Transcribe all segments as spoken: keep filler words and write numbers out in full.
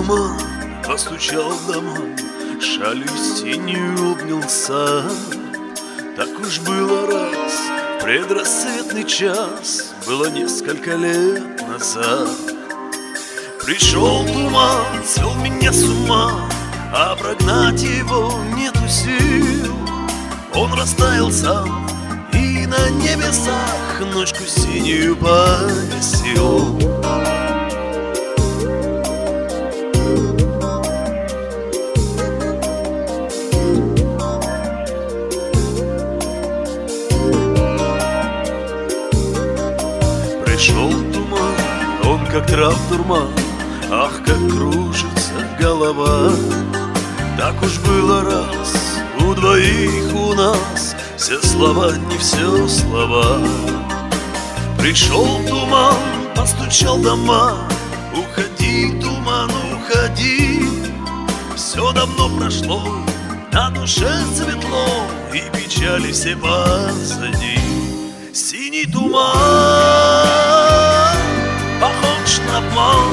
туман постучал в дома, шалью синюю обнялся. Так уж было раз, в предрассветный час, было несколько лет назад. Пришел туман, свел меня с ума, а прогнать его нету сил. Он растаял сам и на небесах ночку синюю повесил. Пришел туман, он как трав дурман, ах, как кружится голова. Так уж было раз, у двоих у нас все слова не все слова. Пришел туман, постучал в дома, уходи, туман, уходи. Все давно прошло, на душе светло, и печали все позади. Синий туман похож на обман,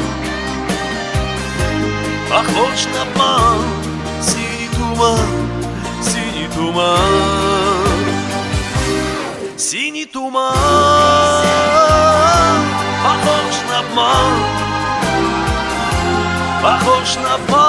похож на обман. Синий туман, синий туман, синий туман похож на обман, похож на обман.